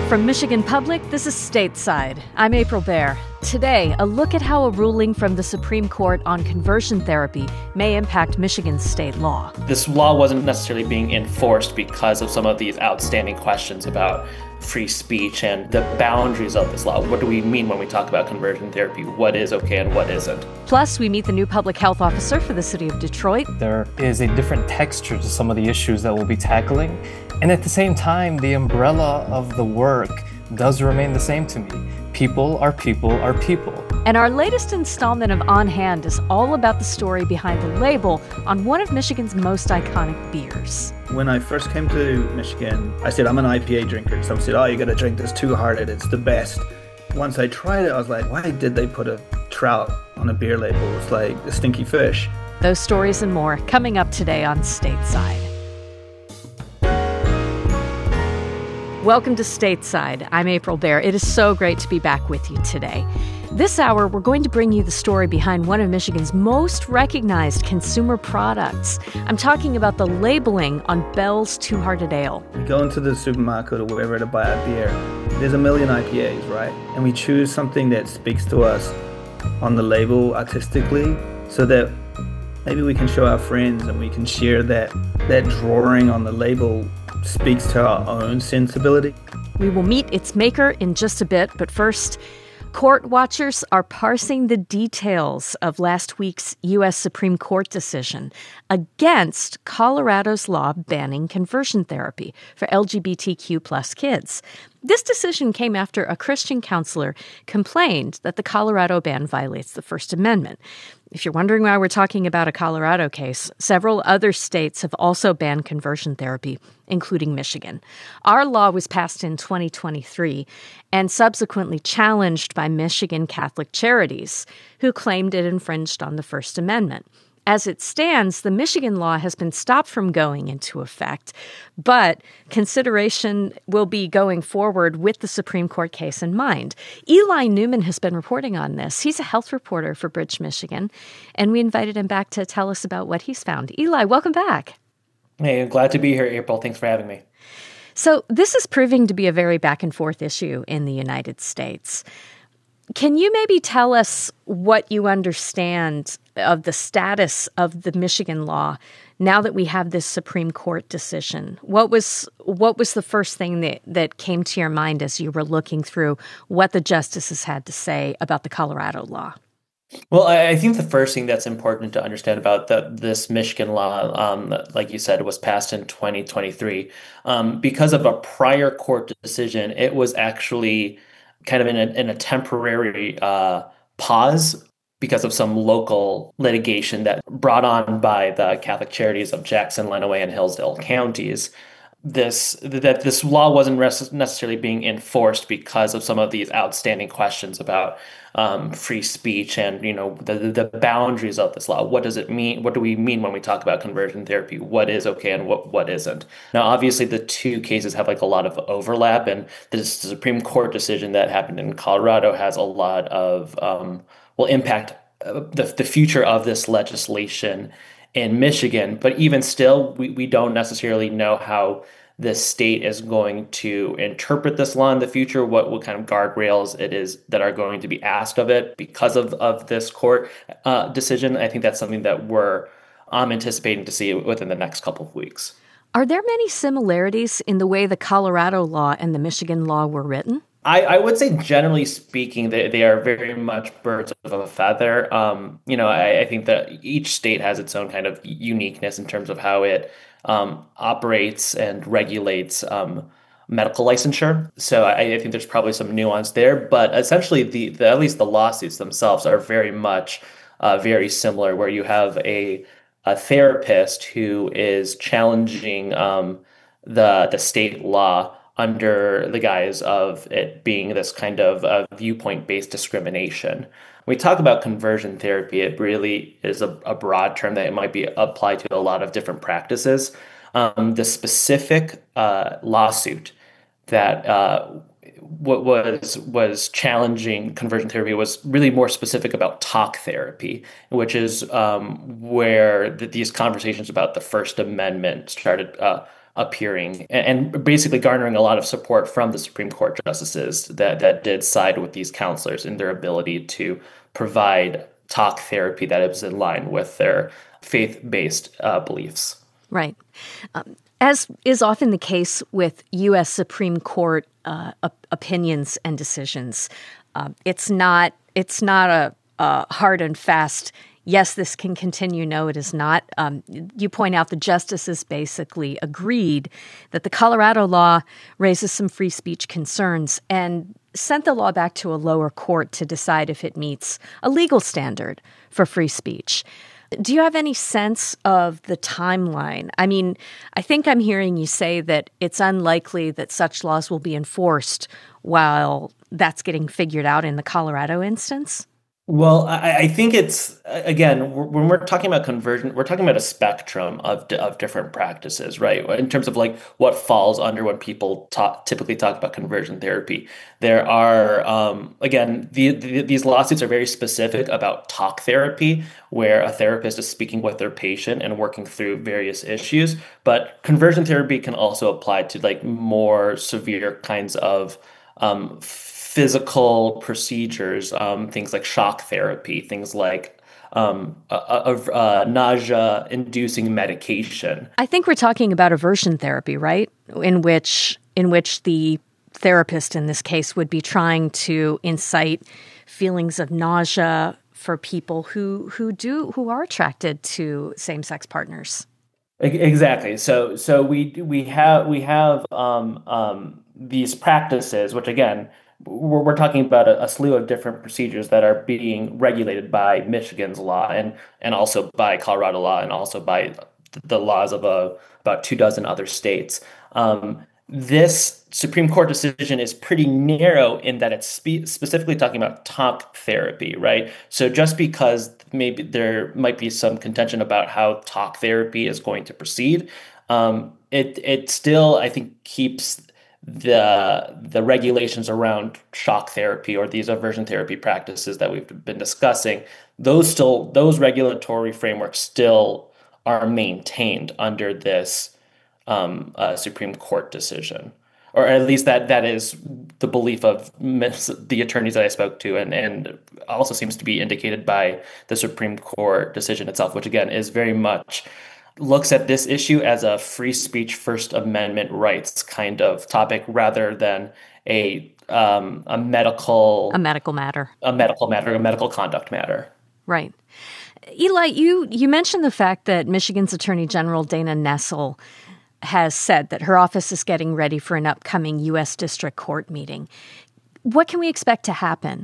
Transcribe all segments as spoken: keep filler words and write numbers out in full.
From Michigan Public, this is Stateside. I'm April Baer. Today, a look at how a ruling from the Supreme Court on conversion therapy may impact Michigan's state law. This law wasn't necessarily being enforced because of some of these outstanding questions about free speech and the boundaries of this law. What do we mean when we talk about conversion therapy? What is okay and what isn't? Plus, we meet the new public health officer for the city of Detroit. There is a different texture to some of the issues that we'll be tackling. And at the same time, the umbrella of the work does remain the same to me. People are people are people. And our latest installment of On Hand is all about the story behind the label on one of Michigan's most iconic beers. When I first came to Michigan, I said, I'm an I P A drinker. Some said, oh, you got to drink this Two-Hearted. It's the best. Once I tried it, I was like, why did they put a trout on a beer label? It's like a stinky fish. Those stories and more coming up today on Stateside. Welcome to Stateside. I'm April Baer. It is so great to be back with you today. This hour, we're going to bring you the story behind one of Michigan's most recognized consumer products. I'm talking about the labeling on Bell's Two-Hearted Ale. We go into the supermarket or wherever to buy a beer. There's a million I P As, right? And we choose something that speaks to us on the label artistically so that maybe we can show our friends and we can share that, that drawing on the label speaks to our own sensibility. We will meet its maker in just a bit, but first, court watchers are parsing the details of last week's U S Supreme Court decision against Colorado's law banning conversion therapy for L G B T Q plus kids. This decision came after a Christian counselor complained that the Colorado ban violates the First Amendment. If you're wondering why we're talking about a Colorado case, several other states have also banned conversion therapy, including Michigan. Our law was passed in twenty twenty-three and subsequently challenged by Michigan Catholic Charities, who claimed it infringed on the First Amendment. As it stands, the Michigan law has been stopped from going into effect, but consideration will be going forward with the Supreme Court case in mind. Eli Newman has been reporting on this. He's a health reporter for Bridge, Michigan, and we invited him back to tell us about what he's found. Eli, welcome back. Hey, I'm glad to be here, April. Thanks for having me. So this is proving to be a very back and forth issue in the United States. Can you maybe tell us what you understand of the status of the Michigan law now that we have this Supreme Court decision? What was what was the first thing that, that came to your mind as you were looking through what the justices had to say about the Colorado law? Well, I think the first thing that's important to understand about the, this Michigan law, um, like you said, was passed in twenty twenty-three. Um, because of a prior court decision, it was actually kind of in a, in a temporary uh, pause because of some local litigation that brought on by the Catholic Charities of Jackson, Lenawee, and Hillsdale counties. This that this law wasn't necessarily being enforced because of some of these outstanding questions about um, free speech and, you know, the the boundaries of this law. What does it mean? What do we mean when we talk about conversion therapy? What is okay and what what isn't? Now, obviously, the two cases have like a lot of overlap, and this Supreme Court decision that happened in Colorado has a lot of um, will impact uh, the the future of this legislation in Michigan. But even still, we, we don't necessarily know how the state is going to interpret this law in the future, what, what kind of guardrails it is that are going to be asked of it because of, of this court uh, decision. I think that's something that we're um, anticipating to see within the next couple of weeks. Are there many similarities in the way the Colorado law and the Michigan law were written? I, I would say, generally speaking, they, they are very much birds of a feather. Um, you know, I, I think that each state has its own kind of uniqueness in terms of how it um, operates and regulates um, medical licensure. So I, I think there's probably some nuance there. But essentially, the, the at least the lawsuits themselves are very much uh, very similar, where you have a a therapist who is challenging um, the the state law under the guise of it being this kind of uh, viewpoint-based discrimination. When we talk about conversion therapy, it really is a, a broad term that it might be applied to a lot of different practices. Um, the specific uh, lawsuit that uh, what was was challenging conversion therapy was really more specific about talk therapy, which is um, where the, these conversations about the First Amendment started uh, appearing and, and basically garnering a lot of support from the Supreme Court justices that, that did side with these counselors in their ability to provide talk therapy that is in line with their faith-based uh, beliefs. Right. Um, as is often the case with U S Supreme Court uh, op- opinions and decisions, uh, it's not it's not a, a hard and fast, yes, this can continue, no, it is not. Um, you point out the justices basically agreed that the Colorado law raises some free speech concerns and sent the law back to a lower court to decide if it meets a legal standard for free speech. Do you have any sense of the timeline? I mean, I think I'm hearing you say that it's unlikely that such laws will be enforced while that's getting figured out in the Colorado instance. Well, I, I think it's, again, when we're talking about conversion, we're talking about a spectrum of of different practices, right? In terms of like what falls under when people talk, typically talk about conversion therapy. There are, um, again, the, the, these lawsuits are very specific about talk therapy, where a therapist is speaking with their patient and working through various issues. But conversion therapy can also apply to like more severe kinds of um, physical procedures, um, things like shock therapy, things like um, a, a, a nausea-inducing medication. I think we're talking about aversion therapy, right? In which in which the therapist in this case would be trying to incite feelings of nausea for people who who do who are attracted to same-sex partners. Exactly. So so we we have we have um, um, these practices, which again, we're, we're talking about a, a slew of different procedures that are being regulated by Michigan's law and and also by Colorado law and also by the laws of a, about two dozen other states. Um, this Supreme Court decision is pretty narrow in that it's spe- specifically talking about talk therapy, right? So just because maybe there might be some contention about how talk therapy is going to proceed, um, it it still, I think, keeps the the regulations around shock therapy or these aversion therapy practices that we've been discussing. Those still those regulatory frameworks still are maintained under this um, uh, Supreme Court decision, or at least that that is the belief of the attorneys that I spoke to, and and also seems to be indicated by the Supreme Court decision itself, which again is very much looks at this issue as a free speech, First Amendment rights kind of topic rather than a um, a medical A medical matter. a medical matter, a medical conduct matter. Right. Eli, you you mentioned the fact that Michigan's Attorney General Dana Nessel has said that her office is getting ready for an upcoming U S District Court meeting. What can we expect to happen?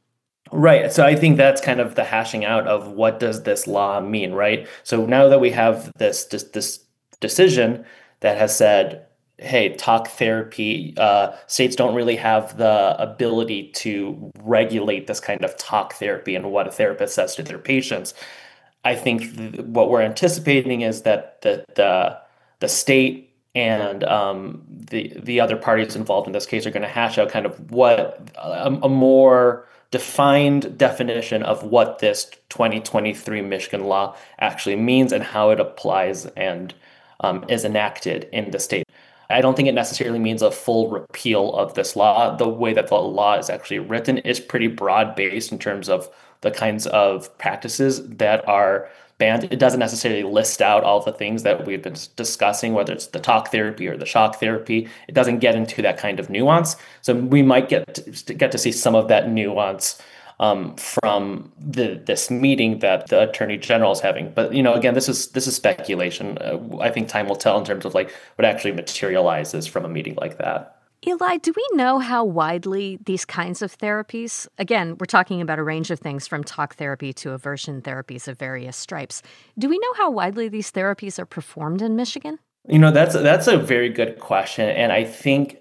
Right. So I think that's kind of the hashing out of what does this law mean, right? So now that we have this this, this decision that has said, hey, talk therapy, uh, states don't really have the ability to regulate this kind of talk therapy and what a therapist says to their patients. I think th- what we're anticipating is that the the the state and um, the the other parties involved in this case are going to hash out kind of what a, a more defined definition of what this twenty twenty-three Michigan law actually means and how it applies and um, is enacted in the state. I don't think it necessarily means a full repeal of this law. The way that the law is actually written is pretty broad-based in terms of the kinds of practices that are banned. It doesn't necessarily list out all the things that we've been discussing, whether it's the talk therapy or the shock therapy. It doesn't get into that kind of nuance. So we might get to, get to see some of that nuance um, from the this meeting that the Attorney General is having. But you know, again, this is this is speculation. Uh, I think time will tell in terms of like what actually materializes from a meeting like that. Eli, do we know how widely these kinds of therapies, again, we're talking about a range of things from talk therapy to aversion therapies of various stripes. Do we know how widely these therapies are performed in Michigan? You know, that's that's a very good question. And I think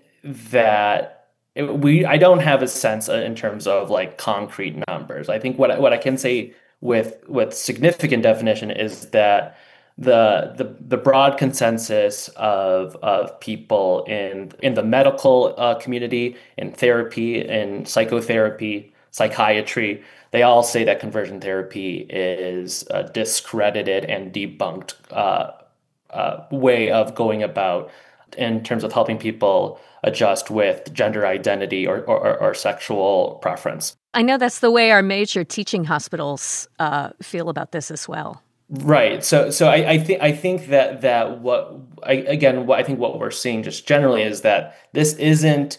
that it, we I don't have a sense in terms of like concrete numbers. I think what what I can say with with significant definition is that the the the broad consensus of of people in in the medical uh, community, in therapy, in psychotherapy, psychiatry, they all say that conversion therapy is uh, discredited and debunked uh, uh, way of going about in terms of helping people adjust with gender identity or, or, or sexual preference. I know that's the way our major teaching hospitals uh, feel about this as well. Right. So, so I, I think I think that that what I, again, what I think what we're seeing just generally is that this isn't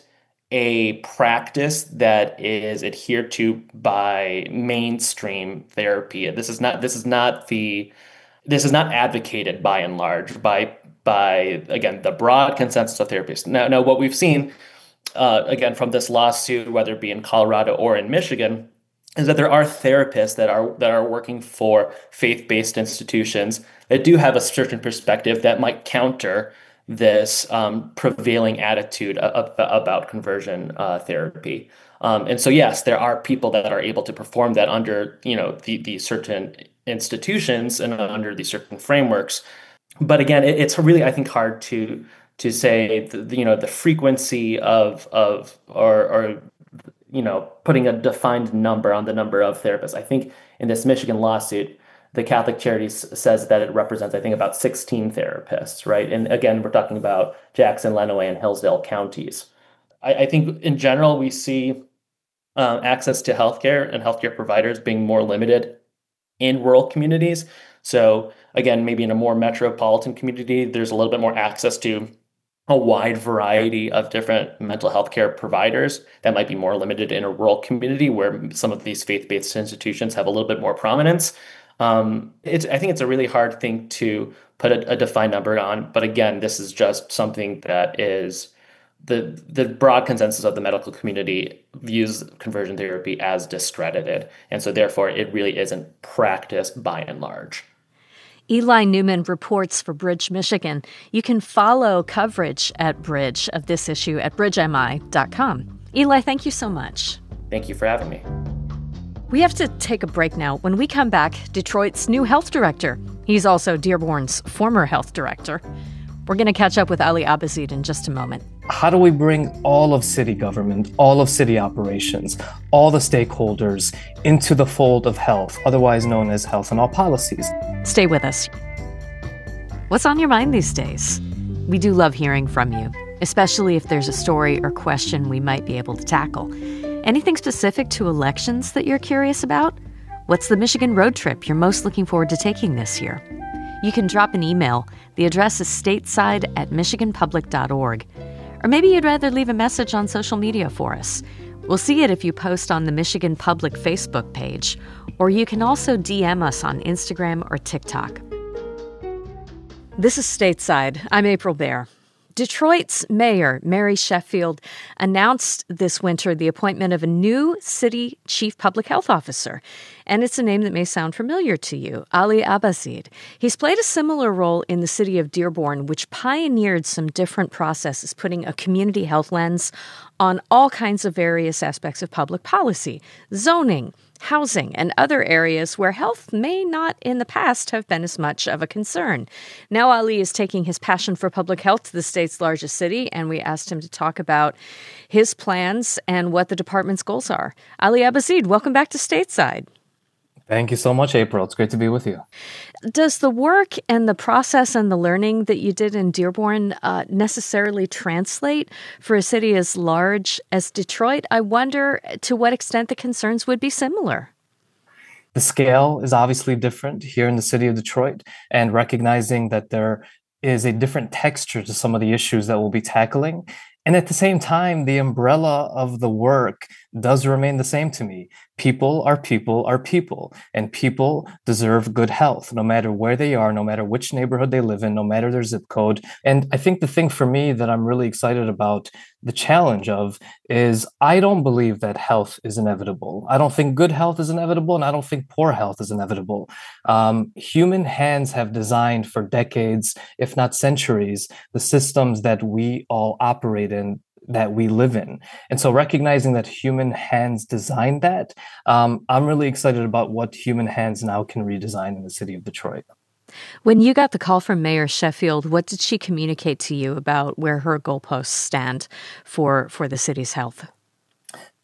a practice that is adhered to by mainstream therapy. This is not. This is not the. This is not advocated by and large by by again the broad consensus of therapists. Now, now what we've seen uh, again from this lawsuit, whether it be in Colorado or in Michigan, is that there are therapists that are that are working for faith-based institutions that do have a certain perspective that might counter this um, prevailing attitude of, of, about conversion uh, therapy. Um, and so, yes, there are people that are able to perform that under, you know, the, the certain institutions and under these certain frameworks. But again, it, it's really, I think, hard to to say, the, you know, the frequency of of or or you know, putting a defined number on the number of therapists. I think in this Michigan lawsuit, the Catholic Charities says that it represents, I think, about sixteen therapists, right? And again, we're talking about Jackson, Lenawee, and Hillsdale counties. I, I think in general, we see um, access to healthcare and healthcare providers being more limited in rural communities. So again, maybe in a more metropolitan community, there's a little bit more access to a wide variety of different mental health care providers that might be more limited in a rural community where some of these faith-based institutions have a little bit more prominence. Um, it's, I think it's a really hard thing to put a, a defined number on. But again, this is just something that is the the broad consensus of the medical community views conversion therapy as discredited. And so therefore, it really isn't practiced by and large. Eli Newman reports for Bridge, Michigan. You can follow coverage at Bridge of this issue at bridge m i dot com. Eli, thank you so much. Thank you for having me. We have to take a break now. When we come back, Detroit's new health director. He's also Dearborn's former health director. We're going to catch up with Ali Abazeed in just a moment. How do we bring all of city government, all of city operations, all the stakeholders into the fold of health, otherwise known as health and all policies? Stay with us. What's on your mind these days? We do love hearing from you, especially if there's a story or question we might be able to tackle. Anything specific to elections that you're curious about? What's the Michigan road trip you're most looking forward to taking this year? You can drop an email. The address is stateside at michigan public dot org. Or maybe you'd rather leave a message on social media for us. We'll see it if you post on the Michigan Public Facebook page, or you can also D M us on Instagram or TikTok. This is Stateside. I'm April Baer. Detroit's mayor, Mary Sheffield, announced this winter the appointment of a new city chief public health officer. And it's a name that may sound familiar to you, Ali Abazeed. He's played a similar role in the city of Dearborn, which pioneered some different processes, putting a community health lens on all kinds of various aspects of public policy, zoning, housing, and other areas where health may not in the past have been as much of a concern. Now Ali is taking his passion for public health to the state's largest city, and we asked him to talk about his plans and what the department's goals are. Ali Abazeed, welcome back to Stateside. Thank you so much, April. It's great to be with you. Does the work and the process and the learning that you did in Dearborn uh, necessarily translate for a city as large as Detroit? I wonder to what extent the concerns would be similar. The scale is obviously different here in the city of Detroit, and recognizing that there is a different texture to some of the issues that we'll be tackling. And at the same time, the umbrella of the work does remain the same to me. People are people are people, and people deserve good health, no matter where they are, no matter which neighborhood they live in, no matter their zip code. And I think the thing for me that I'm really excited about the challenge of is I don't believe that health is inevitable. I don't think good health is inevitable, and I don't think poor health is inevitable. Um, human hands have designed for decades, if not centuries, the systems that we all operate in, that we live in. And so recognizing that human hands designed that, um, I'm really excited about what human hands now can redesign in the city of Detroit. When you got the call from Mayor Sheffield, what did she communicate to you about where her goalposts stand for, for the city's health?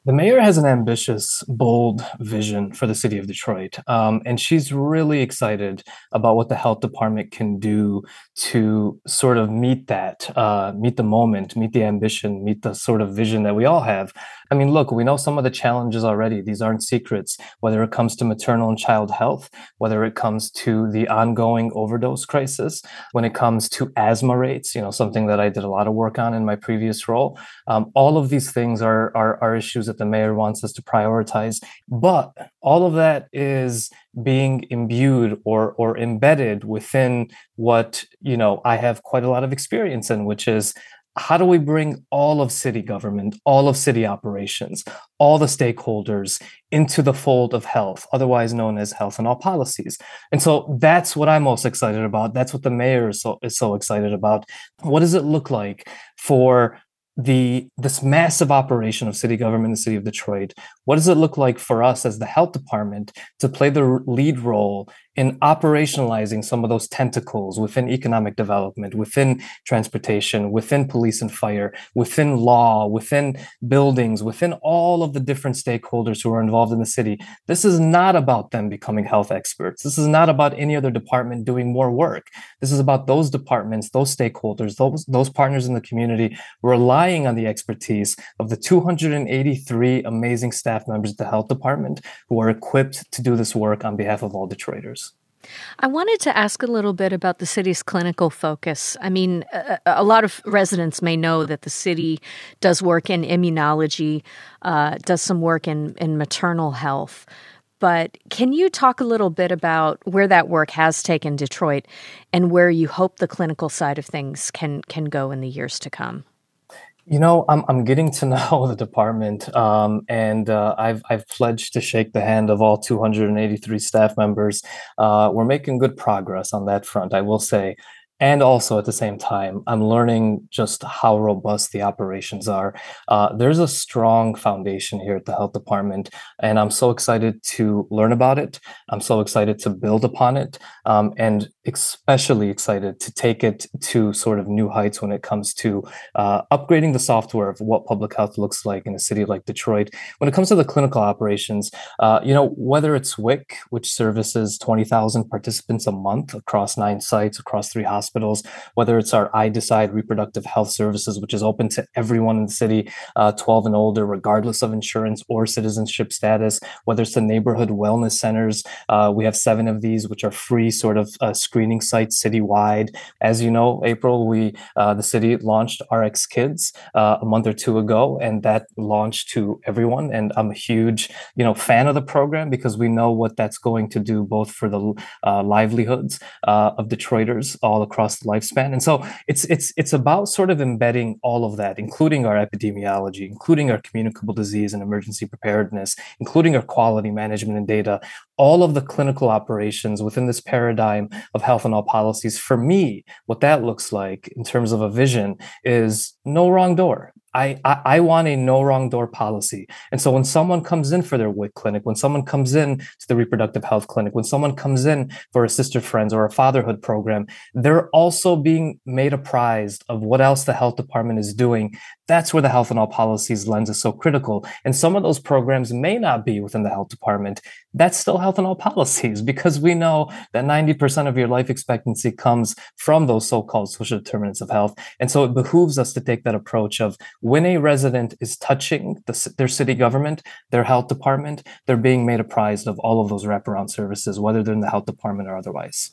The mayor has an ambitious, bold vision for the city of Detroit. Um, and she's really excited about what the health department can do to sort of meet that, uh, meet the moment, meet the ambition, meet the sort of vision that we all have. I mean, look, we know some of the challenges already. These aren't secrets, whether it comes to maternal and child health, whether it comes to the ongoing overdose crisis, when it comes to asthma rates, you know, something that I did a lot of work on in my previous role. Um, all of these things are, are, are issues that the mayor wants us to prioritize. But all of that is being imbued or or embedded within what, you know, I have quite a lot of experience in, which is how do we bring all of city government, all of city operations, all the stakeholders into the fold of health, otherwise known as health and all policies. And so that's what I'm most excited about. That's what the mayor is so, is so excited about. What does it look like for the this massive operation of city government in the city of Detroit? What does it look like for us as the health department to play the lead role in operationalizing some of those tentacles within economic development, within transportation, within police and fire, within law, within buildings, within all of the different stakeholders who are involved in the city? This is not about them becoming health experts. This is not about any other department doing more work. This is about those departments, those stakeholders, those, those partners in the community relying on the expertise of the two hundred eighty-three amazing staff members at the health department who are equipped to do this work on behalf of all Detroiters. I wanted to ask a little bit about the city's clinical focus. I mean, a, a lot of residents may know that the city does work in immunology, uh, does some work in, in maternal health. But can you talk a little bit about where that work has taken Detroit and where you hope the clinical side of things can can go in the years to come? You know, I'm I'm getting to know the department, um, and uh, I've I've pledged to shake the hand of all two hundred eighty-three staff members. Uh, we're making good progress on that front, I will say. And also at the same time, I'm learning just how robust the operations are. Uh, there's a strong foundation here at the health department, and I'm so excited to learn about it. I'm so excited to build upon it, um, and especially excited to take it to sort of new heights when it comes to uh, upgrading the software of what public health looks like in a city like Detroit. When it comes to the clinical operations, uh, you know, whether it's W I C, which services twenty thousand participants a month across nine sites, across three hospitals, whether it's our I Decide reproductive health services, which is open to everyone in the city, uh, twelve and older, regardless of insurance or citizenship status, whether it's the neighborhood wellness centers. Uh, we have seven of these, which are free sort of uh, screening sites citywide. As you know, April, we uh, the city launched R X Kids uh, a month or two ago, and that launched to everyone. And I'm a huge, you know, fan of the program because we know what that's going to do both for the uh, livelihoods uh, of Detroiters all across the lifespan. And so it's it's it's about sort of embedding all of that, including our epidemiology, including our communicable disease and emergency preparedness, including our quality management and data, all of the clinical operations within this paradigm of health and all policies. For me, what that looks like in terms of a vision is no wrong door. I, I, I want a no wrong door policy. And so when someone comes in for their W I C clinic, when someone comes in to the reproductive health clinic, when someone comes in for a Sister Friends or a fatherhood program, they're also being made apprised of what else the health department is doing. That's where the health and all policies lens is so critical. And some of those programs may not be within the health department. That's still health and all policies because we know that ninety percent of your life expectancy comes from those so-called social determinants of health. And so it behooves us to take that approach of when a resident is touching the, their city government, their health department, they're being made apprised of all of those wraparound services, whether they're in the health department or otherwise.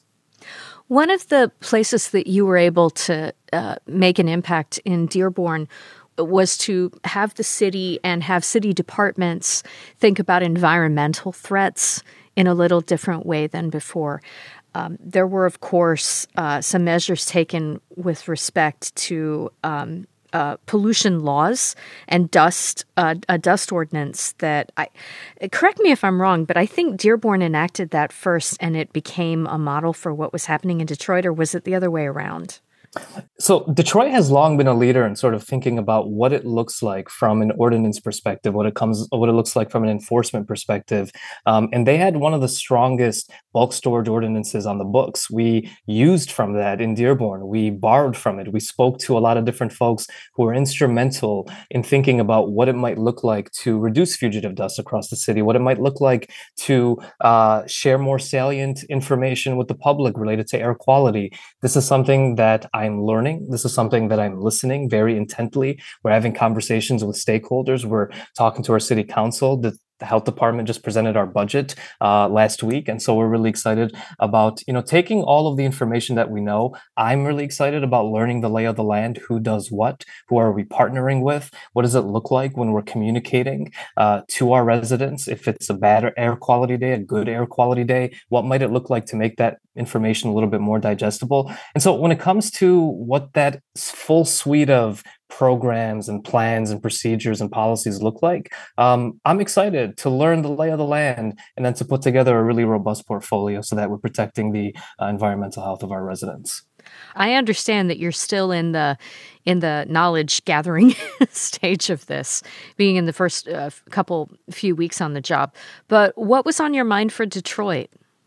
One of the places that you were able to uh, make an impact in Dearborn was to have the city and have city departments think about environmental threats in a little different way than before. Um, there were, of course, uh, some measures taken with respect to um, uh, pollution laws and dust, uh, a dust ordinance that I, correct me if I'm wrong, but I think Dearborn enacted that first and it became a model for what was happening in Detroit, or was it the other way around? So Detroit has long been a leader in sort of thinking about what it looks like from an ordinance perspective, what it comes, what it looks like from an enforcement perspective. Um, and they had one of the strongest bulk storage ordinances on the books. We used from that in Dearborn. We borrowed from it. We spoke to a lot of different folks who were instrumental in thinking about what it might look like to reduce fugitive dust across the city, what it might look like to uh, share more salient information with the public related to air quality. This is something that I'm learning. This is something that I'm listening very intently. We're having conversations with stakeholders. We're talking to our city council. The, the health department just presented our budget uh, last week. And so we're really excited about, you know, taking all of the information that we know. I'm really excited about learning the lay of the land, who does what, who are we partnering with, what does it look like when we're communicating uh, to our residents. If it's a bad air quality day, a good air quality day, what might it look like to make that information a little bit more digestible? And so when it comes to what that full suite of programs and plans and procedures and policies look like, um, I'm excited to learn the lay of the land and then to put together a really robust portfolio so that we're protecting the uh, environmental health of our residents. I understand that you're still in the in the knowledge gathering stage of this, being in the first uh, couple few weeks on the job. But what was on your mind for Detroit?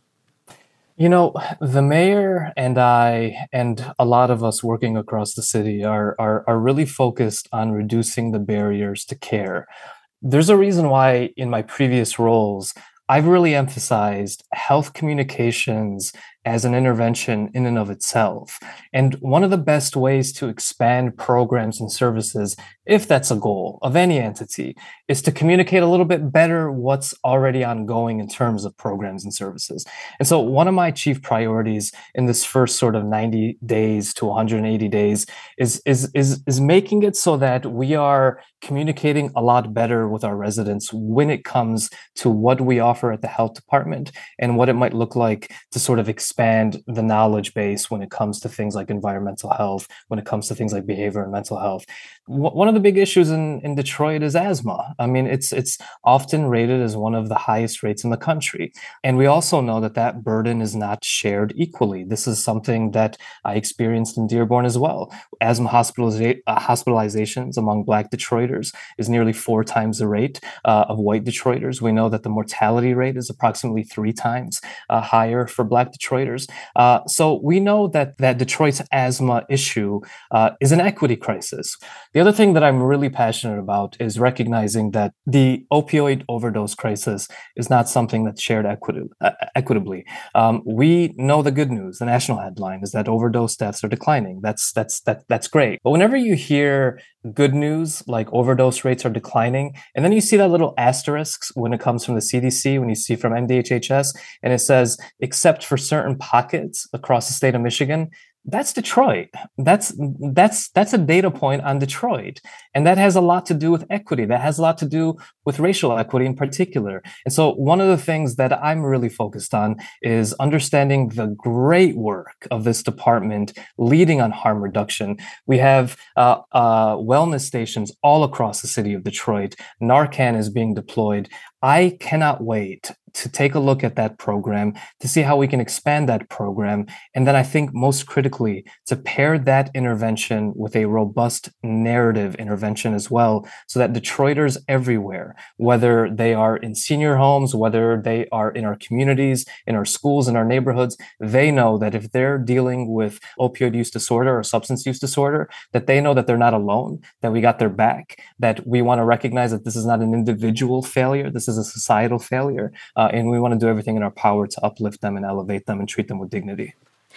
You know, the mayor and I and a lot of us working across the city are, are are really focused on reducing the barriers to care. There's a reason why in my previous roles, I've really emphasized health communications as an intervention in and of itself. And one of the best ways to expand programs and services, if that's a goal of any entity, is to communicate a little bit better what's already ongoing in terms of programs and services. And so one of my chief priorities in this first sort of ninety days to one hundred eighty days is, is, is, is making it so that we are communicating a lot better with our residents when it comes to what we offer at the health department and what it might look like to sort of expand expand the knowledge base when it comes to things like environmental health, when it comes to things like behavior and mental health. W- one of the big issues in, in Detroit is asthma. I mean, it's it's often rated as one of the highest rates in the country. And we also know that that burden is not shared equally. This is something that I experienced in Dearborn as well. Asthma hospitaliza- uh, hospitalizations among Black Detroiters is nearly four times the rate uh, of white Detroiters. We know that the mortality rate is approximately three times uh, higher for Black Detroiters. Uh, so we know that that Detroit's asthma issue uh, is an equity crisis. The other thing that I'm really passionate about is recognizing that the opioid overdose crisis is not something that's shared equity, uh, equitably. Um, we know the good news. The national headline is that overdose deaths are declining. That's that's that that's great. But whenever you hear good news like overdose rates are declining, and then you see that little asterisk when it comes from the C D C, when you see from M D H H S, and it says except for certain pockets across the state of Michigan, that's Detroit. That's that's that's a data point on Detroit. And that has a lot to do with equity. That has a lot to do with racial equity in particular. And so one of the things that I'm really focused on is understanding the great work of this department leading on harm reduction. We have uh, uh, wellness stations all across the city of Detroit. Narcan is being deployed. I cannot wait to take a look at that program, to see how we can expand that program. And then I think most critically, to pair that intervention with a robust narrative intervention as well, so that Detroiters everywhere, whether they are in senior homes, whether they are in our communities, in our schools, in our neighborhoods, they know that if they're dealing with opioid use disorder or substance use disorder, that they know that they're not alone, that we got their back, that we want to recognize that this is not an individual failure, this is a societal failure. Uh, and we want to do everything in our power to uplift them and elevate them and treat them with dignity.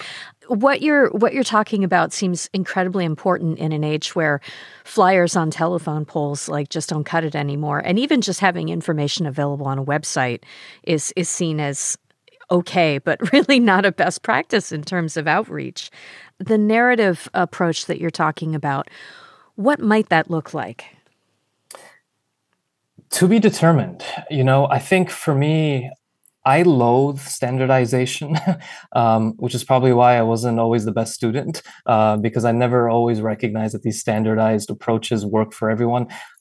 What you're what you're talking about seems incredibly important in an age where flyers on telephone poles like just don't cut it anymore, and even just having information available on a website is is seen as okay, but really not a best practice in terms of outreach. The narrative approach that you're talking about, what might that look like? To be determined. You know, I think for me, I loathe standardization, um, which is probably why I wasn't always the best student, uh, because I never always recognized that these standardized approaches work for everyone.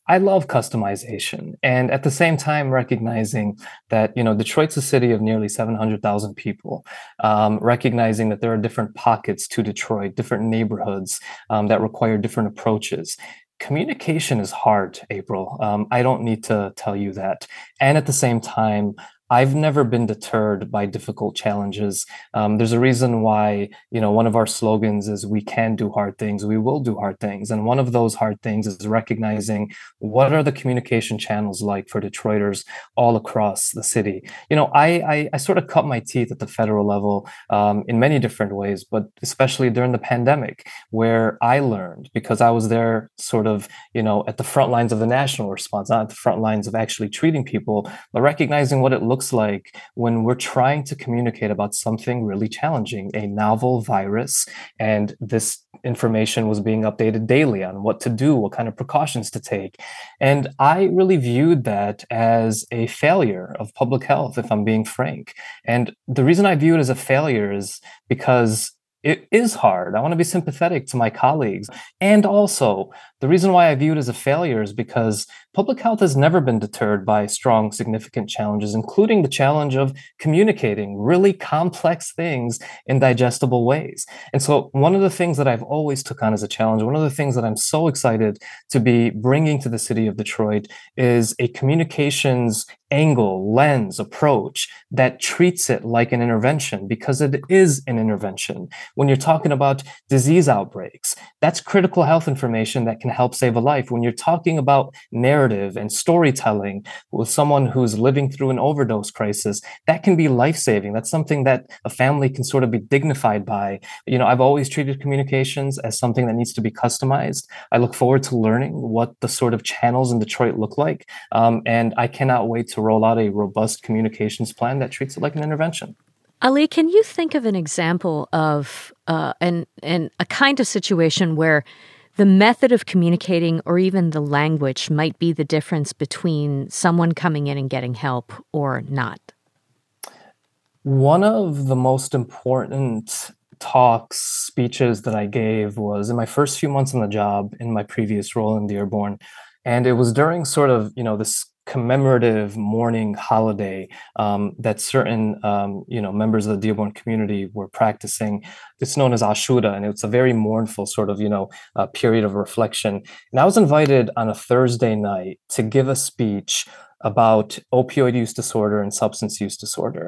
I love customization, and at the same time recognizing that, you know, Detroit's a city of nearly seven hundred thousand people, um, recognizing that there are different pockets to Detroit, different neighborhoods um, that require different approaches. Communication is hard, April. Um, I don't need to tell you that. And at the same time, I've never been deterred by difficult challenges. Um, there's a reason why, you know, one of our slogans is we can do hard things, we will do hard things. And one of those hard things is recognizing what are the communication channels like for Detroiters all across the city. You know, I, I, I sort of cut my teeth at the federal level um, in many different ways, but especially during the pandemic, where I learned because I was there sort of, you know, at the front lines of the national response, not at the front lines of actually treating people, but recognizing what it looks looks like when we're trying to communicate about something really challenging, a novel virus, and this information was being updated daily on what to do, what kind of precautions to take. And I really viewed that as a failure of public health, if I'm being frank. And the reason I view it as a failure is because it is hard. I want to be sympathetic to my colleagues. And also, the reason why I view it as a failure is because public health has never been deterred by strong, significant challenges, including the challenge of communicating really complex things in digestible ways. And so one of the things that I've always took on as a challenge, one of the things that I'm so excited to be bringing to the city of Detroit is a communications angle, lens, approach that treats it like an intervention, because it is an intervention. When you're talking about disease outbreaks, that's critical health information that can help save a life. When you're talking about narrative and storytelling with someone who's living through an overdose crisis, that can be life-saving. That's something that a family can sort of be dignified by. You know, I've always treated communications as something that needs to be customized. I look forward to learning what the sort of channels in Detroit look like. Um, and I cannot wait to roll out a robust communications plan that treats it like an intervention. Ali, can you think of an example of uh, an, an, a kind of situation where the method of communicating or even the language might be the difference between someone coming in and getting help or not? One of the most important talks, speeches that I gave was in my first few months on the job in my previous role in Dearborn. And it was during sort of, you know, this commemorative morning holiday um, that certain, um, you know, members of the Dearborn community were practicing. It's known as Ashura, and it's a very mournful sort of, you know, uh, period of reflection. And I was invited on a Thursday night to give a speech about opioid use disorder and substance use disorder.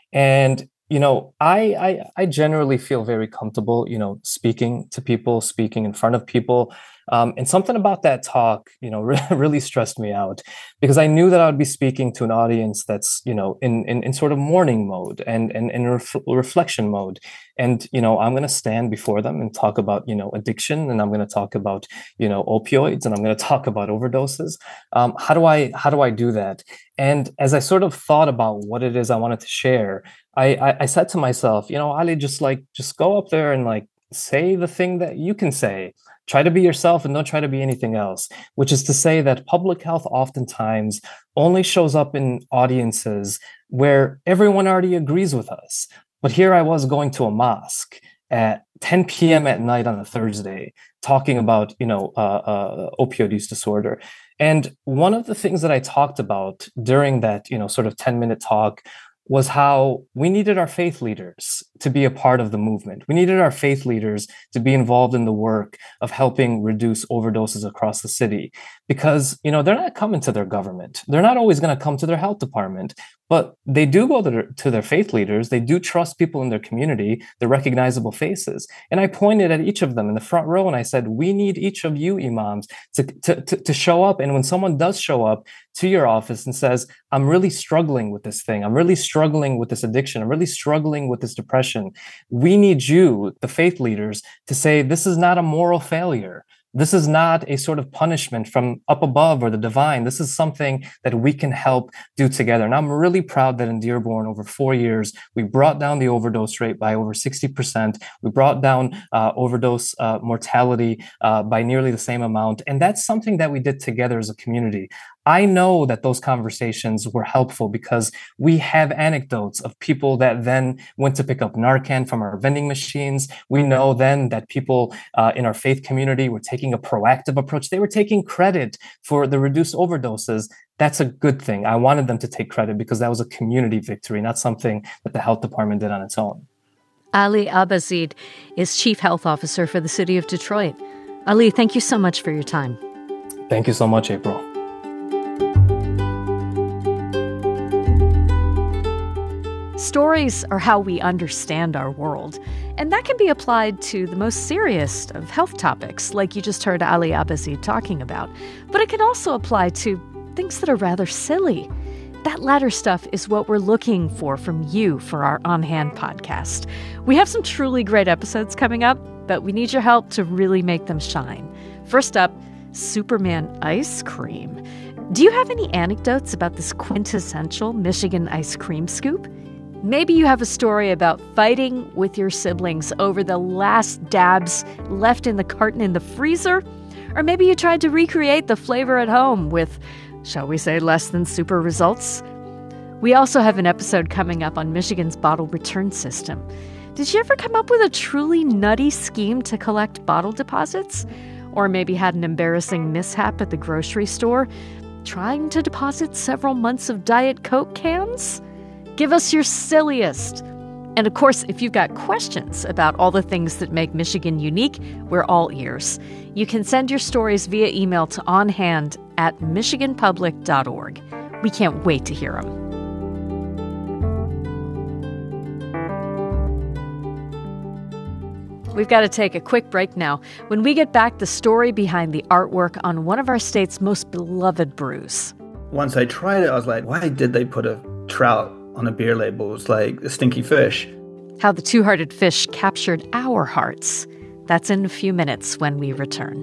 And you know, I, I I generally feel very comfortable, you know, speaking to people, speaking in front of people. Um, and something about that talk, you know, re- really stressed me out because I knew that I would be speaking to an audience that's, you know, in in, in sort of mourning mode and and in ref- reflection mode. And, you know, I'm going to stand before them and talk about, you know, addiction, and I'm going to talk about, you know, opioids, and I'm going to talk about overdoses. Um, how do I how do I do that? And as I sort of thought about what it is I wanted to share, I, I, I said to myself, you know, Ali, just like, just go up there and like say the thing that you can say. Try to be yourself and don't try to be anything else, which is to say that public health oftentimes only shows up in audiences where everyone already agrees with us. But here I was going to a mosque at ten p.m. at night on a Thursday, talking about, you know, uh, uh, opioid use disorder. And one of the things that I talked about during that, you know, sort of ten minute talk was how we needed our faith leaders to be a part of the movement. We needed our faith leaders to be involved in the work of helping reduce overdoses across the city, because, you know, they're not coming to their government. They're not always going to come to their health department, but they do go to their, to their faith leaders. They do trust people in their community, the recognizable faces. And I pointed at each of them in the front row and I said, we need each of you imams to, to, to, to show up. And when someone does show up to your office and says, I'm really struggling with this thing, I'm really struggling with this addiction, I'm really struggling with this depression, we need you, the faith leaders, to say, this is not a moral failure. This is not a sort of punishment from up above or the divine. This is something that we can help do together. And I'm really proud that in Dearborn, over four years, we brought down the overdose rate by over sixty percent. We brought down uh, overdose uh, mortality uh, by nearly the same amount. And that's something that we did together as a community. I know that those conversations were helpful because we have anecdotes of people that then went to pick up Narcan from our vending machines. We know then that people uh, in our faith community were taking taking a proactive approach. They were taking credit for the reduced overdoses. That's a good thing. I wanted them to take credit because that was a community victory, not something that the health department did on its own. Ali Abazeed is Chief Health Officer for the city of Detroit. Ali, thank you so much for your time. Thank you so much, April. Stories are how we understand our world, and that can be applied to the most serious of health topics, like you just heard Ali Abazeed talking about. But it can also apply to things that are rather silly. That latter stuff is what we're looking for from you for our On Hand podcast. We have some truly great episodes coming up, but we need your help to really make them shine. First up, Superman ice cream. Do you have any anecdotes about this quintessential Michigan ice cream scoop? Maybe you have a story about fighting with your siblings over the last dabs left in the carton in the freezer. Or maybe you tried to recreate the flavor at home with, shall we say, less than super results. We also have an episode coming up on Michigan's bottle return system. Did you ever come up with a truly nutty scheme to collect bottle deposits? Or maybe had an embarrassing mishap at the grocery store, trying to deposit several months of Diet Coke cans? Give us your silliest. And of course, if you've got questions about all the things that make Michigan unique, we're all ears. You can send your stories via email to onhand at michigan public dot org. We can't wait to hear them. We've got to take a quick break now. When we get back, the story behind the artwork on one of our state's most beloved brews. Once I tried it, I was like, why did they put a trout on a beer label? It's like a stinky fish. How the two-hearted fish captured our hearts. That's in a few minutes when we return.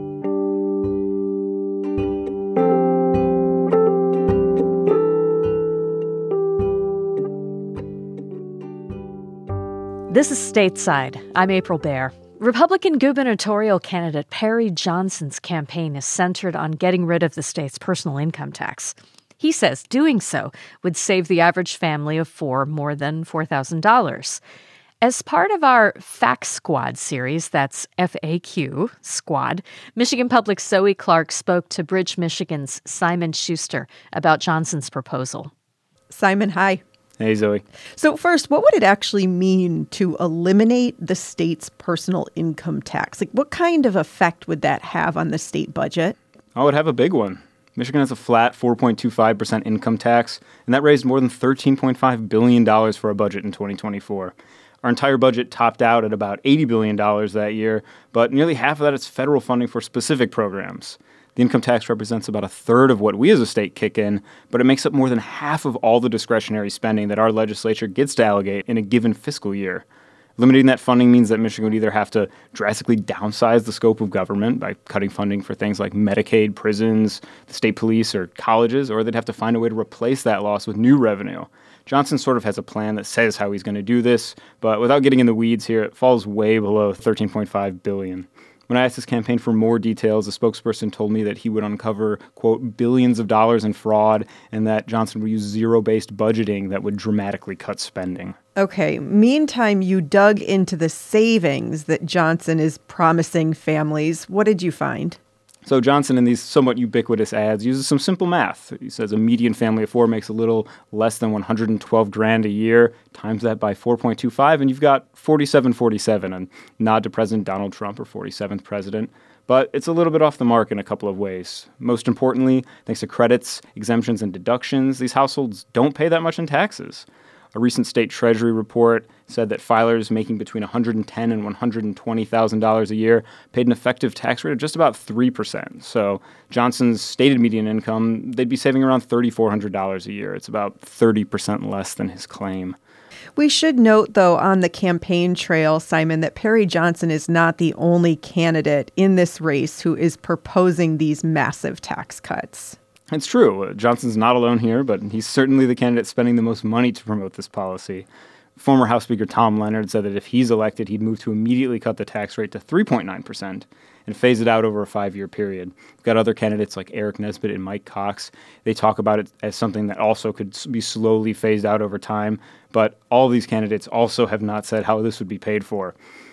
This is Stateside. I'm April Baer. Republican gubernatorial candidate Perry Johnson's campaign is centered on getting rid of the state's personal income tax. He says doing so would save the average family of four more than four thousand dollars. As part of our Fact Squad series, that's F A Q, Squad, Michigan Public's Zoe Clark spoke to Bridge, Michigan's Simon Schuster about Johnson's proposal. Simon, hi. Hey, Zoe. So first, what would it actually mean to eliminate the state's personal income tax? Like, what kind of effect would that have on the state budget? Oh, it would have a big one. Michigan has a flat four point two five percent income tax, and that raised more than thirteen point five billion dollars for our budget in twenty twenty-four. Our entire budget topped out at about eighty billion dollars that year, but nearly half of that is federal funding for specific programs. The income tax represents about a third of what we as a state kick in, but it makes up more than half of all the discretionary spending that our legislature gets to allocate in a given fiscal year. Eliminating that funding means that Michigan would either have to drastically downsize the scope of government by cutting funding for things like Medicaid, prisons, the state police, or colleges, or they'd have to find a way to replace that loss with new revenue. Johnson sort of has a plan that says how he's going to do this, but without getting in the weeds here, it falls way below thirteen point five billion dollars. When I asked his campaign for more details, the spokesperson told me that he would uncover, quote, billions of dollars in fraud, and that Johnson would use zero-based budgeting that would dramatically cut spending. Okay. Meantime, you dug into the savings that Johnson is promising families. What did you find? So Johnson, in these somewhat ubiquitous ads, uses some simple math. He says a median family of four makes a little less than one hundred twelve grand a year. Times that by four point two five, and you've got forty-seven forty-seven, a nod to President Donald Trump, or forty-seventh president. But it's a little bit off the mark in a couple of ways. Most importantly, thanks to credits, exemptions, and deductions, these households don't pay that much in taxes. A recent state treasury report said that filers making between one hundred ten thousand dollars and one hundred twenty thousand dollars a year paid an effective tax rate of just about three percent. So Johnson's stated median income, they'd be saving around three thousand four hundred dollars a year. It's about thirty percent less than his claim. We should note, though, on the campaign trail, Simon, that Perry Johnson is not the only candidate in this race who is proposing these massive tax cuts. It's true. Johnson's not alone here, but he's certainly the candidate spending the most money to promote this policy. Former House Speaker Tom Leonard said that if he's elected, he'd move to immediately cut the tax rate to three point nine percent and phase it out over a five-year period. We've got other candidates like Eric Nesbitt and Mike Cox. They talk about it as something that also could be slowly phased out over time, but all these candidates also have not said how this would be paid for.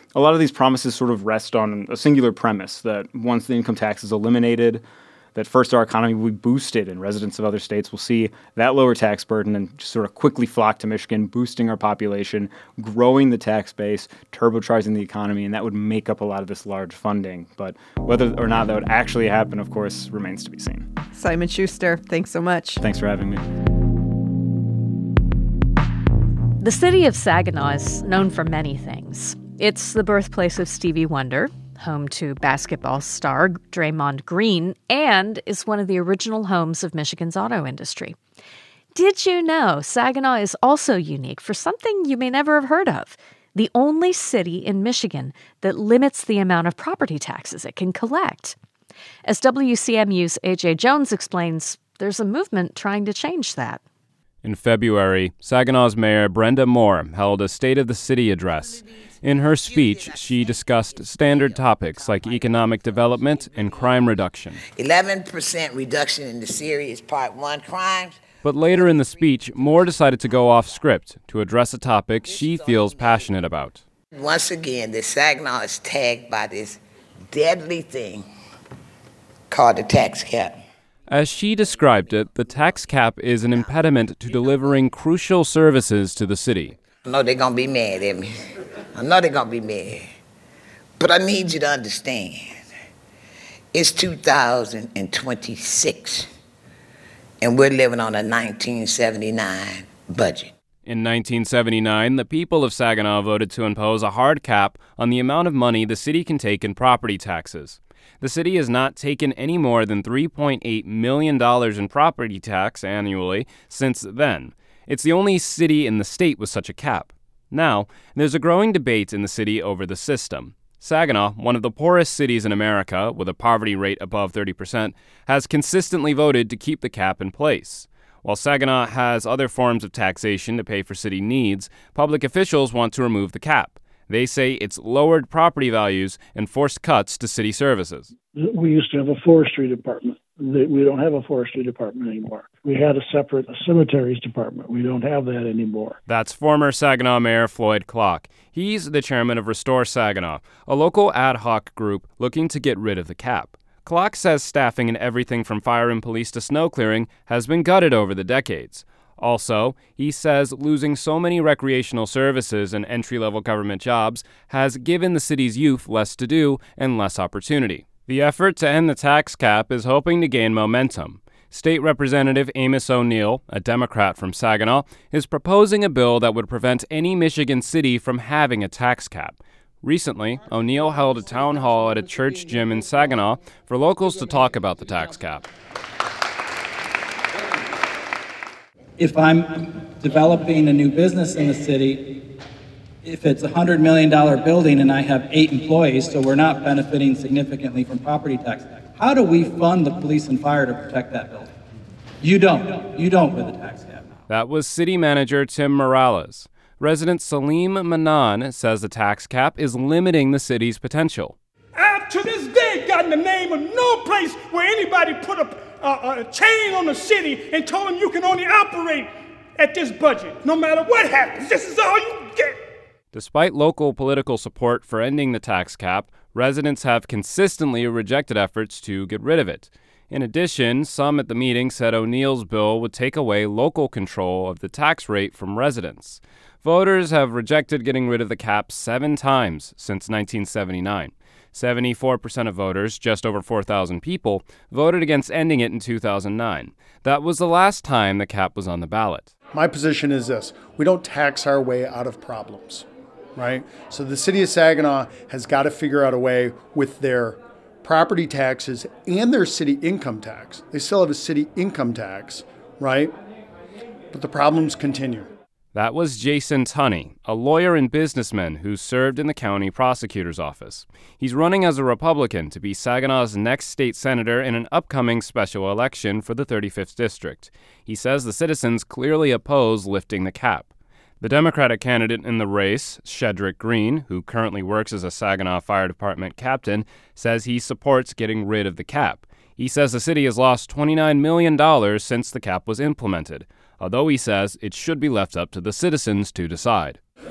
A lot of these promises sort of rest on a singular premise that once the income tax is eliminated, that first our economy will be boosted and residents of other states will see that lower tax burden and just sort of quickly flock to Michigan, boosting our population, growing the tax base, turbocharging the economy, and that would make up a lot of this large funding. But whether or not that would actually happen, of course, remains to be seen. Simon Schuster, thanks so much. Thanks for having me. The city of Saginaw is known for many things. It's the birthplace of Stevie Wonder, home to basketball star Draymond Green, and is one of the original homes of Michigan's auto industry. Did you know Saginaw is also unique for something you may never have heard of? The only city in Michigan that limits the amount of property taxes it can collect. As W C M U's A J Jones explains, there's a movement trying to change that. In February, Saginaw's Mayor Brenda Moore held a State of the City address. In her speech, she discussed standard topics like economic development and crime reduction. eleven percent reduction in the serious Part one crimes. But later in the speech, Moore decided to go off script to address a topic she feels passionate about. Once again, the Saginaw is tagged by this deadly thing called the tax cap. As she described it, the tax cap is an impediment to delivering crucial services to the city. I know they're going to be mad at me. I know they're going to be mad. But I need you to understand, it's two thousand twenty-six, and we're living on a nineteen seventy-nine budget. In nineteen seventy-nine, the people of Saginaw voted to impose a hard cap on the amount of money the city can take in property taxes. The city has not taken any more than three point eight million dollars in property tax annually since then. It's the only city in the state with such a cap. Now, there's a growing debate in the city over the system. Saginaw, one of the poorest cities in America, with a poverty rate above thirty percent, has consistently voted to keep the cap in place. While Saginaw has other forms of taxation to pay for city needs, public officials want to remove the cap. They say it's lowered property values and forced cuts to city services. We used to have a forestry department. We don't have a forestry department anymore. We had a separate cemeteries department. We don't have that anymore. That's former Saginaw Mayor Floyd Klock. He's the chairman of Restore Saginaw, a local ad hoc group looking to get rid of the cap. Klock says staffing in everything from fire and police to snow clearing has been gutted over the decades. Also, he says losing so many recreational services and entry-level government jobs has given the city's youth less to do and less opportunity. The effort to end the tax cap is hoping to gain momentum. State Representative Amos O'Neill, a Democrat from Saginaw, is proposing a bill that would prevent any Michigan city from having a tax cap. Recently, O'Neill held a town hall at a church gym in Saginaw for locals to talk about the tax cap. If I'm developing a new business in the city, if it's a one hundred million dollars building and I have eight employees, so we're not benefiting significantly from property tax, how do we fund the police and fire to protect that building? You don't. You don't with the tax cap. That was City Manager Tim Morales. Resident Salim Manan says the tax cap is limiting the city's potential. I've to this day gotten the name of no place where anybody put a, a, a chain on the city and told them you can only operate at this budget. No matter what happens, this is all you get. Despite local political support for ending the tax cap, residents have consistently rejected efforts to get rid of it. In addition, some at the meeting said O'Neill's bill would take away local control of the tax rate from residents. Voters have rejected getting rid of the cap seven times since nineteen seventy-nine. seventy-four percent of voters, just over four thousand people, voted against ending it in two thousand nine. That was the last time the cap was on the ballot. My position is this: we don't tax our way out of problems, right? So the city of Saginaw has got to figure out a way with their property taxes and their city income tax. They still have a city income tax, right? But the problems continue. That was Jason Tunney, a lawyer and businessman who served in the county prosecutor's office. He's running as a Republican to be Saginaw's next state senator in an upcoming special election for the thirty-fifth district. He says the citizens clearly oppose lifting the cap. The Democratic candidate in the race, Shedrick Green, who currently works as a Saginaw Fire Department captain, says he supports getting rid of the cap. He says the city has lost twenty-nine million dollars since the cap was implemented, although he says it should be left up to the citizens to decide.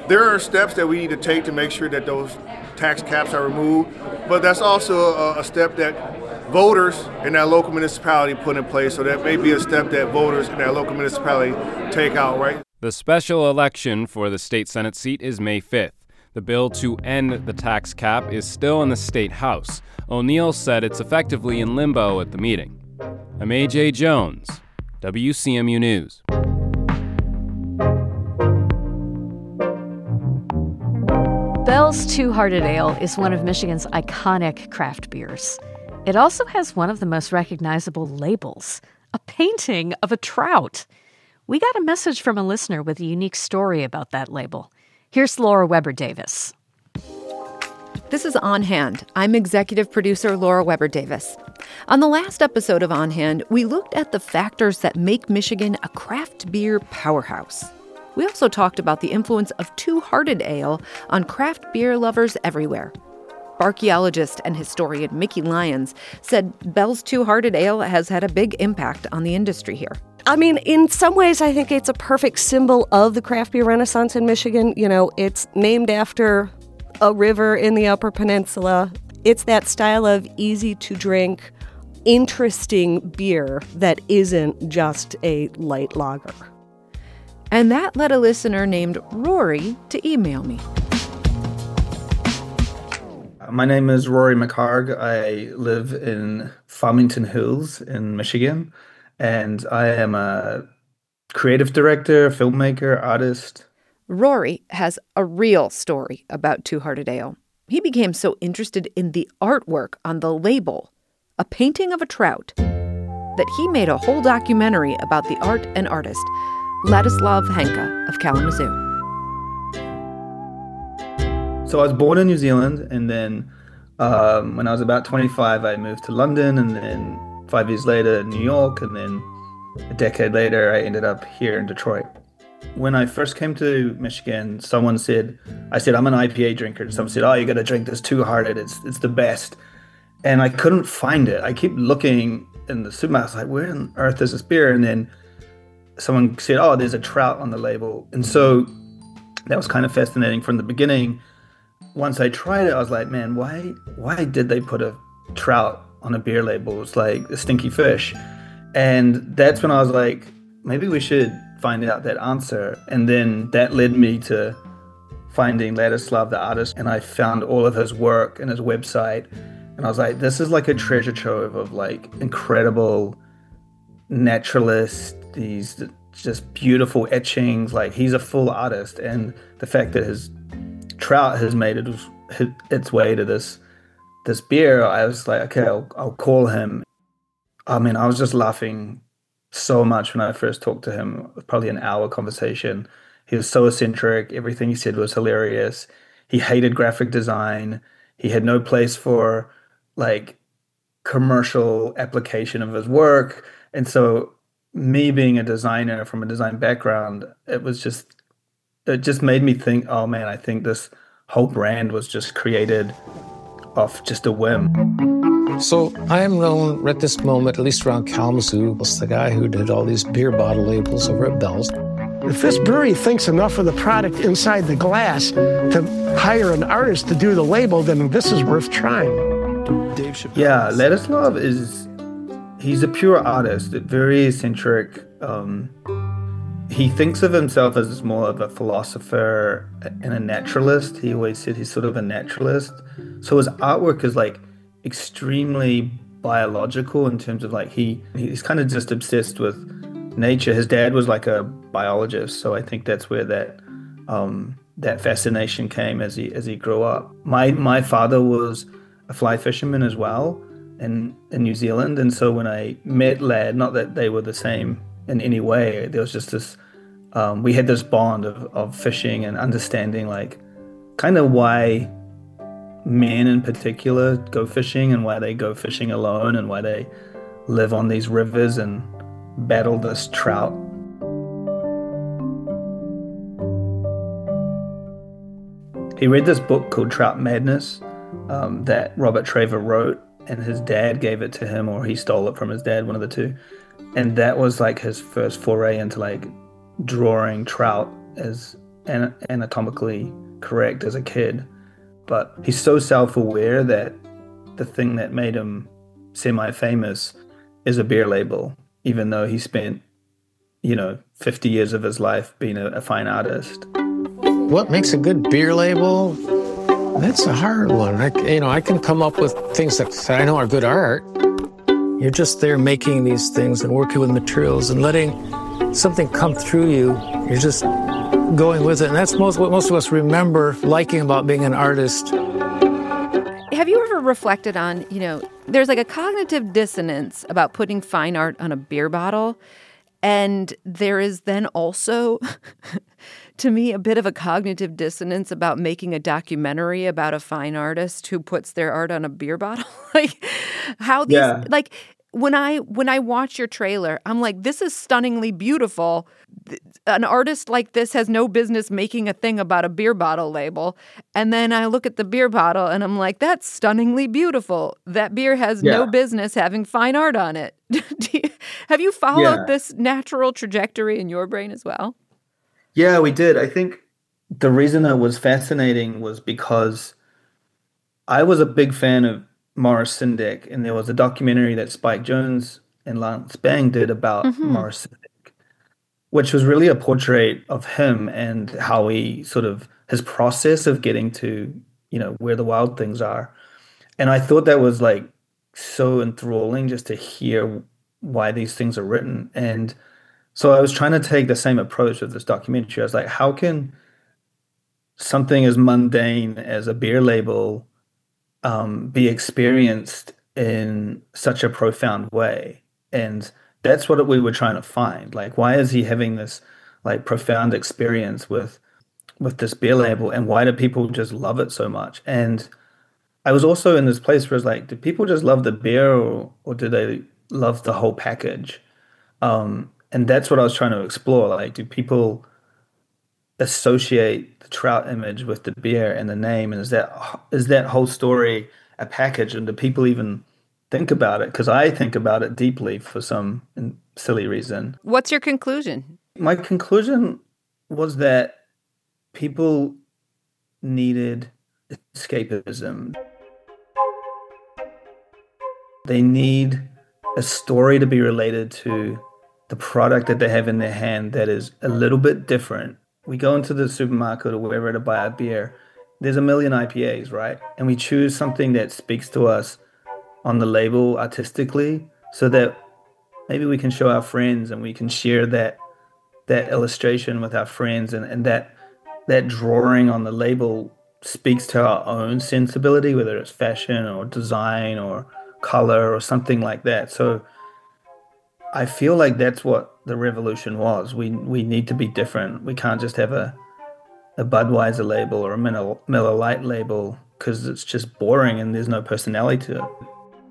There are steps that we need to take to make sure that those tax caps are removed, but that's also a, a step that voters in that local municipality put in place, so that may be a step that voters in that local municipality take out, right? The special election for the state Senate seat is May fifth. The bill to end the tax cap is still in the state House. O'Neill said it's effectively in limbo at the meeting. I'm A J Jones, W C M U News. Bell's Two-Hearted Ale is one of Michigan's iconic craft beers. It also has one of the most recognizable labels, a painting of a trout. We got a message from a listener with a unique story about that label. Here's Laura Weber Davis. This is On Hand. I'm executive producer Laura Weber Davis. On the last episode of On Hand, we looked at the factors that make Michigan a craft beer powerhouse. We also talked about the influence of Two-Hearted Ale on craft beer lovers everywhere. Archaeologist and historian Mickey Lyons said Bell's Two-Hearted Ale has had a big impact on the industry here. I mean, in some ways, I think it's a perfect symbol of the craft beer renaissance in Michigan. You know, it's named after a river in the Upper Peninsula. It's that style of easy-to-drink, interesting beer that isn't just a light lager. And that led a listener named Rory to email me. My name is Rory McHarg. I live in Farmington Hills in Michigan, and I am a creative director, filmmaker, artist. Rory has a real story about Two-Hearted Ale. He became so interested in the artwork on the label, a painting of a trout, that he made a whole documentary about the art and artist, Ladislav Henka of Kalamazoo. So I was born in New Zealand, and then um, when I was about twenty-five, I moved to London, and then five years later, New York, and then a decade later, I ended up here in Detroit. When I first came to Michigan, someone said, I said, I'm an I P A drinker. And someone said, oh, you got to drink this Two-Hearted. It's it's the best. And I couldn't find it. I keep looking in the supermarket, like, where on earth is this beer? And then someone said, oh, there's a trout on the label. And so that was kind of fascinating from the beginning. Once I tried it, I was like, man, why why did they put a trout on a beer label? It's like a stinky fish. And that's when I was like, maybe we should find out that answer. And then that led me to finding Ladislav, the artist, and I found all of his work and his website. And I was like, this is like a treasure trove of like incredible naturalists, these just beautiful etchings. Like, he's a full artist. And the fact that his trout has made it its way to this this beer, I was like, okay, I'll, I'll call him. I mean, I was just laughing so much when I first talked to him. It was probably an hour conversation. He was so eccentric. Everything he said was hilarious. He hated graphic design. He had no place for like commercial application of his work. And so me being a designer from a design background, it was just, it just made me think, oh man, I think this whole brand was just created off just a whim. So I am known at this moment, at least around Kalamazoo, as the guy who did all these beer bottle labels over at Bell's. If this brewery thinks enough of the product inside the glass to hire an artist to do the label, then this is worth trying. Dave Chappelle. Yeah, Ladislav is, he's a pure artist, very eccentric. Um, he thinks of himself as more of a philosopher and a naturalist. He always said he's sort of a naturalist. So his artwork is like extremely biological in terms of like he he's kind of just obsessed with nature. His dad was like a biologist, so I think that's where that um, that fascination came as he as he grew up. My my father was a fly fisherman as well in in New Zealand, and so when I met Lad, not that they were the same in any way, there was just this um, we had this bond of of fishing and understanding like kind of why men in particular go fishing and why they go fishing alone and why they live on these rivers and battle this trout. He read this book called Trout Madness um, that Robert Traver wrote, and his dad gave it to him, or he stole it from his dad, one of the two. And that was like his first foray into like drawing trout as an- anatomically correct as a kid, but he's so self-aware that the thing that made him semi-famous is a beer label, even though he spent, you know, fifty years of his life being a, a fine artist. What makes a good beer label? That's a hard one. I, you know, I can come up with things that I know are good art. You're just there making these things and working with materials and letting something come through you. You're just going with it. And that's most, what most of us remember liking about being an artist. Have you ever reflected on, you know, there's like a cognitive dissonance about putting fine art on a beer bottle. And there is then also, to me, a bit of a cognitive dissonance about making a documentary about a fine artist who puts their art on a beer bottle. Like how these, Yeah. like when I when I watch your trailer, I'm like, this is stunningly beautiful. An artist like this has no business making a thing about a beer bottle label. And then I look at the beer bottle and I'm like, that's stunningly beautiful. That beer has Yeah. no business having fine art on it. Do you, have you followed Yeah. this natural trajectory in your brain as well? Yeah, we did. I think the reason it was fascinating was because I was a big fan of Morris Sindak, and there was a documentary that Spike Jonze and Lance Bang did about Mhm. Morris Sindak, which was really a portrait of him and how he sort of his process of getting to, you know, where the wild things are. And I thought that was like so enthralling just to hear why these things are written. And so I was trying to take the same approach with this documentary. I was like, how can something as mundane as a beer label um, be experienced in such a profound way? And that's what we were trying to find. Like, why is he having this like profound experience with with this beer label, and why do people just love it so much? And I was also in this place where it's like, do people just love the beer, or or do they love the whole package? Um, and that's what I was trying to explore. Like, do people associate the trout image with the beer and the name, and is that is that whole story a package? And do people even think about it? Because I think about it deeply for some silly reason. What's your conclusion? My conclusion was that people needed escapism. They need a story to be related to the product that they have in their hand that is a little bit different. We go into the supermarket or wherever to buy a beer. There's a million I P As, right? And we choose something that speaks to us on the label artistically, so that maybe we can show our friends and we can share that that illustration with our friends, and, and that that drawing on the label speaks to our own sensibility, whether it's fashion or design or color or something like that. So I feel like that's what the revolution was. We we need to be different. We can't just have a a Budweiser label or a Miller, Miller Lite label, because it's just boring and there's no personality to it.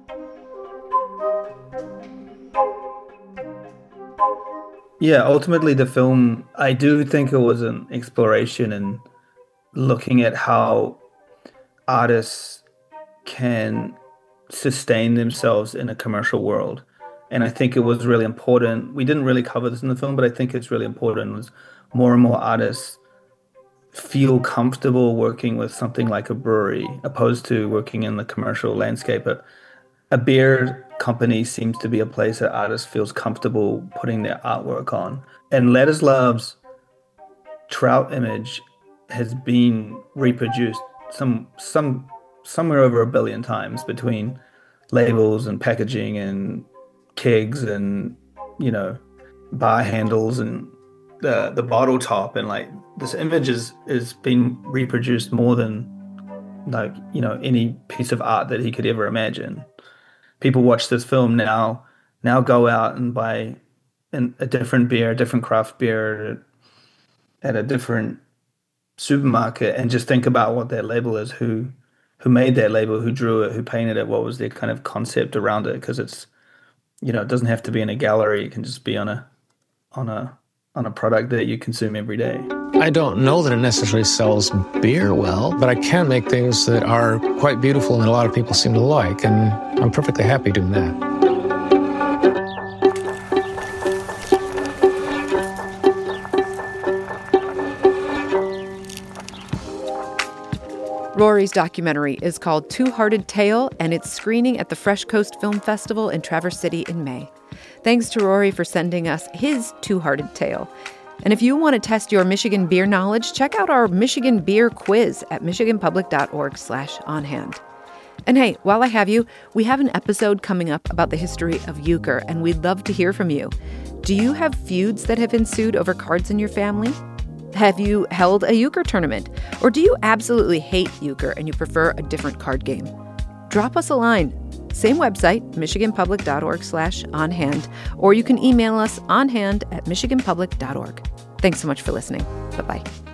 Yeah, ultimately the film, I do think it was an exploration in looking at how artists can sustain themselves in a commercial world. And I think it was really important. We didn't really cover this in the film, but I think it's really important was more and more artists feel comfortable working with something like a brewery opposed to working in the commercial landscape. But a beer company seems to be a place that artists feels comfortable putting their artwork on. And Ladislav's trout image has been reproduced some some somewhere over a billion times between labels and packaging and kegs and, you know, bar handles and the the bottle top, and like this image is is been reproduced more than like, you know, any piece of art that he could ever imagine. People watch this film now now go out and buy an, a different beer, a different craft beer at a different supermarket, and just think about what that label is, who who made that label, who drew it, who painted it, what was their kind of concept around it, because it's, you know, it doesn't have to be in a gallery. It can just be on a on a on a product that you consume every day. I don't know that it necessarily sells beer well, but I can make things that are quite beautiful and that a lot of people seem to like, and I'm perfectly happy doing that. Rory's documentary is called Two-Hearted Tale, and it's screening at the Fresh Coast Film Festival in Traverse City in May. Thanks to Rory for sending us his Two-Hearted Tale. And if you want to test your Michigan beer knowledge, check out our Michigan Beer Quiz at michiganpublic.org slash onhand. And hey, while I have you, we have an episode coming up about the history of euchre, and we'd love to hear from you. Do you have feuds that have ensued over cards in your family? Have you held a euchre tournament? Or do you absolutely hate euchre and you prefer a different card game? Drop us a line. Same website, michiganpublic.org slash onhand, or you can email us onhand at michiganpublic dot org. Thanks so much for listening. Bye-bye.